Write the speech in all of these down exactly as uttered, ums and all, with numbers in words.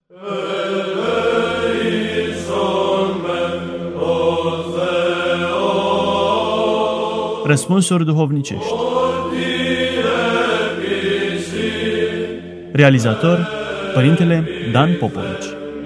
Răspunsuri duhovnicești. Realizator Părintele Dan Popovici.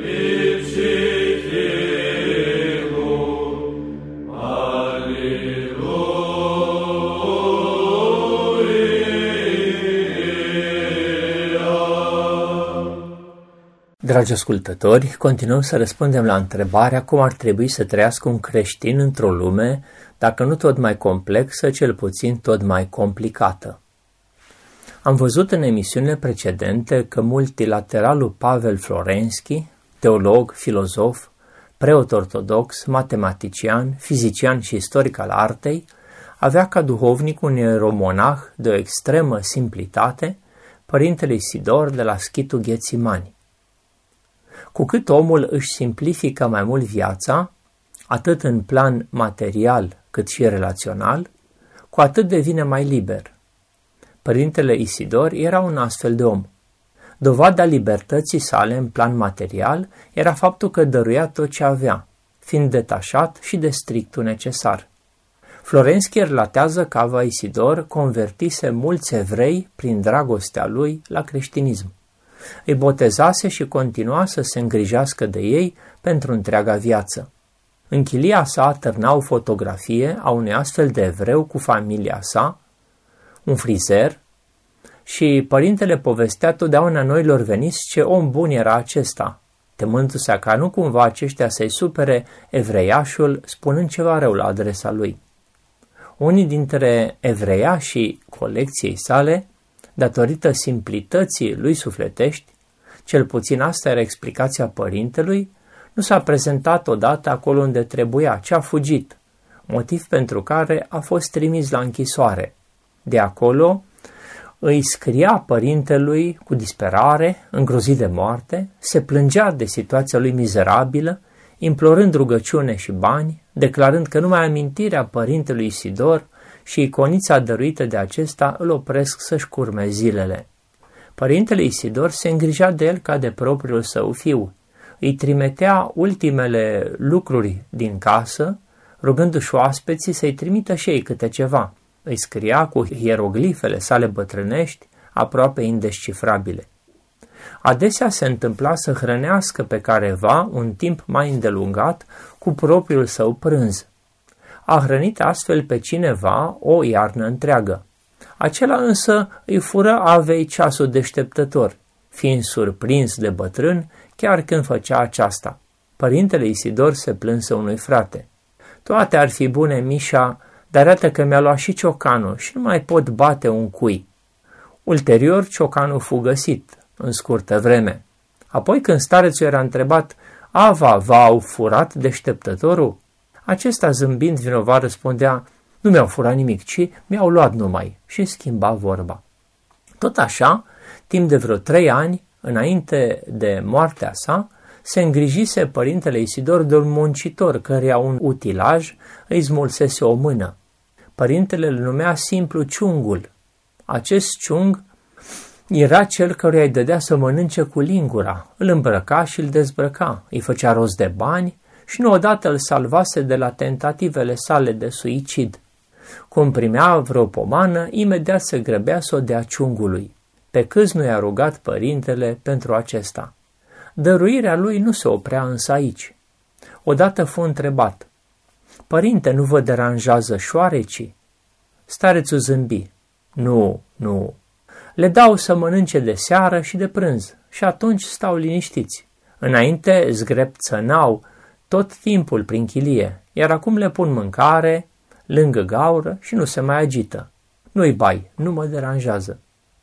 Dragi ascultători, continuăm să răspundem la întrebarea cum ar trebui să trăiască un creștin într-o lume, dacă nu tot mai complexă, cel puțin tot mai complicată. Am văzut în emisiunile precedente că multilateralul Pavel Florenski, teolog, filozof, preot ortodox, matematician, fizician și istoric al artei, avea ca duhovnic un ieromonah de o extremă simplitate, părintele Isidor de la Schitul Ghețimani. Cu cât omul își simplifică mai mult viața, atât în plan material cât și relațional, cu atât devine mai liber. Părintele Isidor era un astfel de om. Dovada libertății sale în plan material era faptul că dăruia tot ce avea, fiind detașat și de strictul necesar. Florenski relatează că Ava Isidor convertise mulți evrei prin dragostea lui la creștinism. Îi botezase și continua să se îngrijească de ei pentru întreaga viață. În chilia sa târna o fotografie a unui astfel de evreu cu familia sa, un frizer, și părintele povestea totdeauna noilor veniți ce om bun era acesta, temându-se ca nu cumva aceștia să-i supere evreiașul spunând ceva rău la adresa lui. Unii dintre evreiașii colecției sale, datorită simplității lui sufletești, cel puțin asta era explicația părintelui, nu s-a prezentat odată acolo unde trebuia, ci a fugit, motiv pentru care a fost trimis la închisoare. De acolo îi scria părintelui cu disperare, îngrozit de moarte, se plângea de situația lui mizerabilă, implorând rugăciune și bani, declarând că numai amintirea părintelui Isidor și iconița dăruită de acesta îl opresc să-și curme zilele. Părintele Isidor se îngrija de el ca de propriul său fiu. Îi trimitea ultimele lucruri din casă, rugându-și oaspeții să-i trimită și ei câte ceva. Îi scria cu hieroglifele sale bătrânești, aproape indescifrabile. Adesea se întâmpla să hrănească pe careva un timp mai îndelungat cu propriul său prânz. A hrănit astfel pe cineva o iarnă întreagă. Acela însă îi fură Avei ceasul deșteptător, fiind surprins de bătrân chiar când făcea aceasta. Părintele Isidor se plânse unui frate. Toate ar fi bune, Mișa, dar iată că mi-a luat și ciocanul și nu mai pot bate un cui. Ulterior, ciocanul fu găsit, în scurtă vreme. Apoi, când starețul era întrebat, Ava, v-au furat deșteptătorul? Acesta, zâmbind vinovat, răspundea, nu mi-au furat nimic, ci mi-au luat numai, și schimba vorba. Tot așa, timp de vreo trei ani, înainte de moartea sa, se îngrijise părintele Isidor de un muncitor căreia un utilaj îi smulsese o mână. Părintele îl numea simplu ciungul. Acest ciung era cel căruia îi dădea să mănânce cu lingura, îl îmbrăca și îl dezbrăca, îi făcea rost de bani și nu odată îl salvase de la tentativele sale de suicid. Cum primea vreo pomană, imediat se grăbea să o dea ciungului, pe câți nu i-a rugat părintele pentru acesta. Dăruirea lui nu se oprea însă aici. Odată fu întrebat, părinte, nu vă deranjează șoarecii? Starețul zâmbi, nu, nu, le dau să mănânce de seară și de prânz și atunci stau liniștiți. Înainte zgrepțănau tot timpul prin chilie, iar acum le pun mâncare lângă gaură și nu se mai agită. Nu-i bai, nu mă deranjează.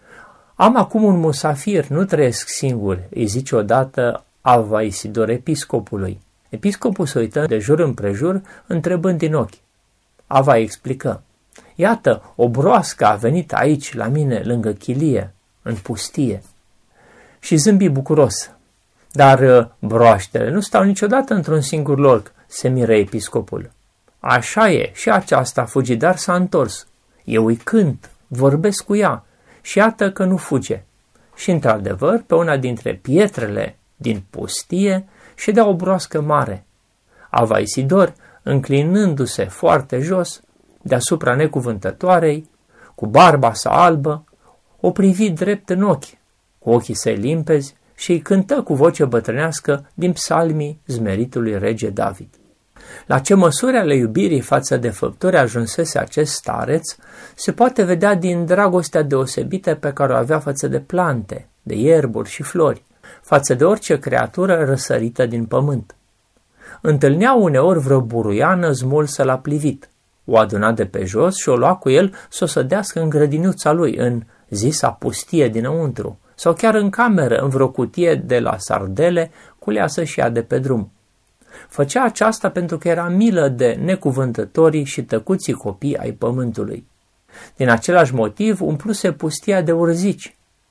Am acum un musafir, nu trăiesc singur, îi zice odată Ava Isidor episcopului. Episcopul se uită de jur împrejur, întrebând din ochi. Ava explică, iată, o broască a venit aici la mine, lângă chilie, în pustie. Și zâmbi bucuros. Dar broaștele nu stau niciodată într-un singur loc, se miră episcopul. Așa e, și aceasta fugi, dar s-a întors. Eu îi cânt, vorbesc cu ea și iată că nu fuge. Și într-adevăr, pe una dintre pietrele din pustie ședea o broască mare. Ava Isidor, înclinându-se foarte jos, deasupra necuvântătoarei, cu barba sa albă, o privi drept în ochi, cu ochii săi limpezi, și îi cântă cu voce bătrânească din psalmii zmeritului rege David. La ce măsuri ale iubirii față de făpturi ajunsese acest stareț se poate vedea din dragostea deosebită pe care o avea față de plante, de ierburi și flori, față de orice creatură răsărită din pământ. Întâlnea uneori vreo buruiană smulsă la plivit, o aduna de pe jos și o lua cu el să o sădească în grădiniuța lui, în zisa pustie dinăuntru, sau chiar în cameră, în vreo cutie de la sardele, culeasă și ea de pe drum. Făcea aceasta pentru că era milă de necuvântătorii și tăcuții copii ai pământului. Din același motiv umpluse pustia de urzici.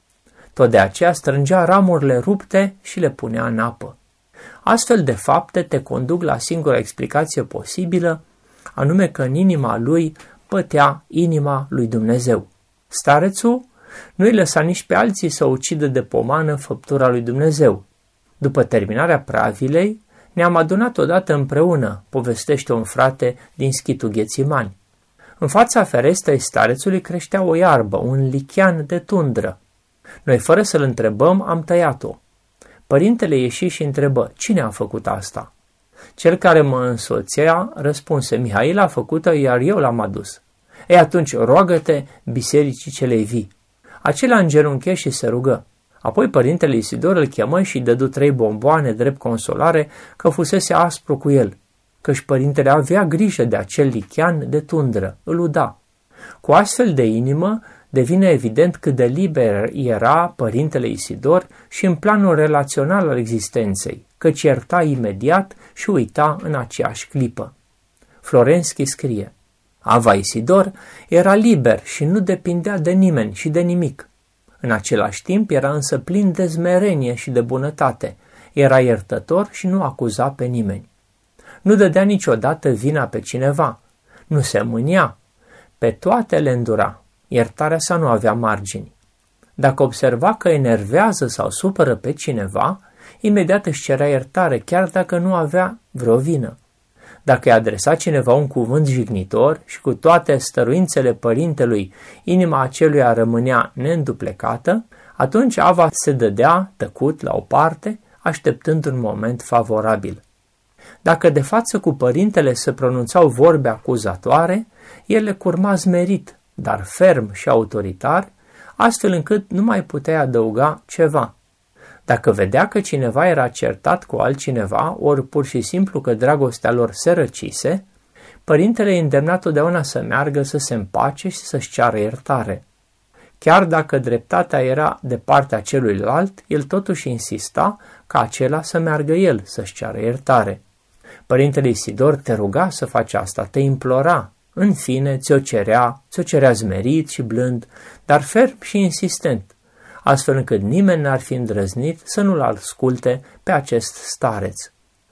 Tot de aceea strângea ramurile rupte și le punea în apă. Astfel de fapte te conduc la singura explicație posibilă, anume că în inima lui pătea inima lui Dumnezeu. Starețul nu-i lăsa nici pe alții să ucidă de pomană făptura lui Dumnezeu. După terminarea pravilei, ne-am adunat odată împreună, povestește un frate din Schitul Ghețimani. În fața ferestrei starețului creștea o iarbă, un lichean de tundră. Noi, fără să-l întrebăm, am tăiat-o. Părintele ieși și întrebă, cine a făcut asta? Cel care mă însoțea răspunse, Mihail a făcut-o, iar eu l-am adus. Ei, atunci roagă-te bisericii celei vii. Acela îngenunche și se rugă. Apoi părintele Isidor îl chemă și îi dădu trei bomboane drept consolare că fusese aspru cu el, căci părintele avea grijă de acel lichean de tundră, îl uda. Cu astfel de inimă devine evident cât de liber era părintele Isidor și în planul relațional al existenței, căci ierta imediat și uita în aceeași clipă. Florenski scrie, Ava Isidor era liber și nu depindea de nimeni și de nimic. În același timp era însă plin de smerenie și de bunătate, era iertător și nu acuza pe nimeni. Nu dădea niciodată vina pe cineva, nu se mânia, pe toate le îndura, iertarea sa nu avea margini. Dacă observa că enervează sau supără pe cineva, imediat își cerea iertare, chiar dacă nu avea vreo vină. Dacă i-a adresat cineva un cuvânt jignitor și cu toate stăruințele părintelui, inima aceluia rămânea neînduplecată, atunci Ava se dădea tăcut la o parte, așteptând un moment favorabil. Dacă de față cu părintele se pronunțau vorbe acuzatoare, el le curma zmerit, dar ferm și autoritar, astfel încât nu mai putea adăuga ceva. Dacă vedea că cineva era certat cu altcineva, ori pur și simplu că dragostea lor se răcise, părintele îi îndemna totdeauna să meargă să se împace și să-și ceară iertare. Chiar dacă dreptatea era de partea celuilalt, el totuși insista ca acela să meargă el să-și ceară iertare. Părintele Isidor te ruga să faci asta, te implora, în fine ți-o cerea, ți-o cerea zmerit și blând, dar ferm și insistent, astfel încât nimeni n-ar fi îndrăznit să nu-l asculte pe acest stareț.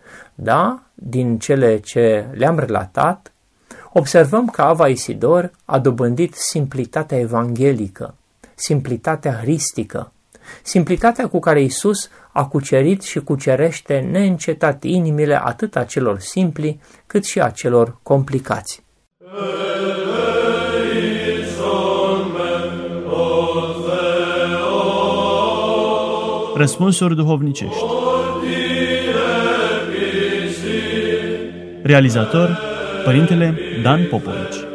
Da, din cele ce le-am relatat, observăm că Ava Isidor a dobândit simplitatea evanghelică, simplitatea hristică, simplitatea cu care Iisus a cucerit și cucerește neîncetat inimile atât a celor simpli cât și a celor complicați. Răspunsuri duhovnicești. Realizator, Părintele Dan Popovici.